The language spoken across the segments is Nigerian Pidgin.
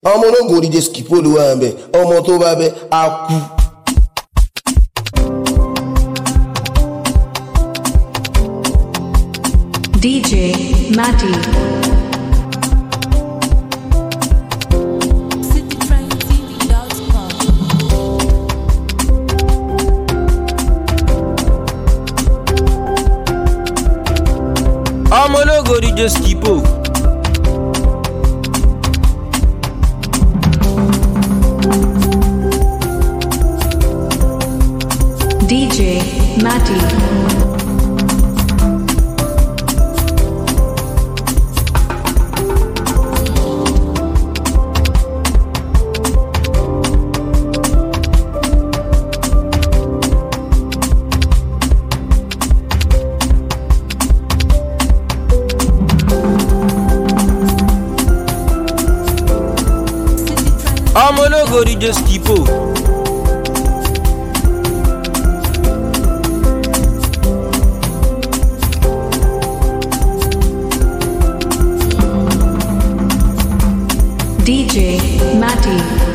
ọmọ ológun òdìjẹ skipo ló wà ń bẹ ọmọ tó bá bẹ á kú. DJ Matty. ọmọ ológo òdìjẹ skipo. DJ Matty. ọmọ ológo òdìjẹ skipo. DJ Matty.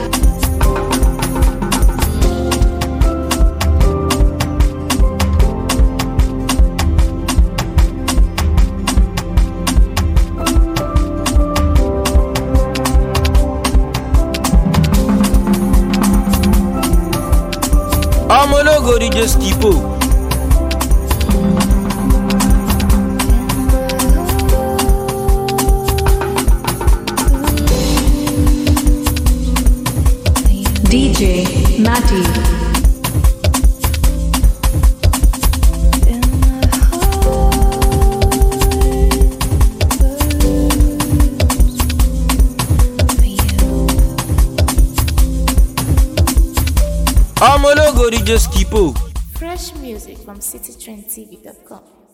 ọmọ ológo òdìjẹ skipo. DJ Matty. ọmọ ológo òdìjẹ skipo. Fresh music from citytrendtv.com.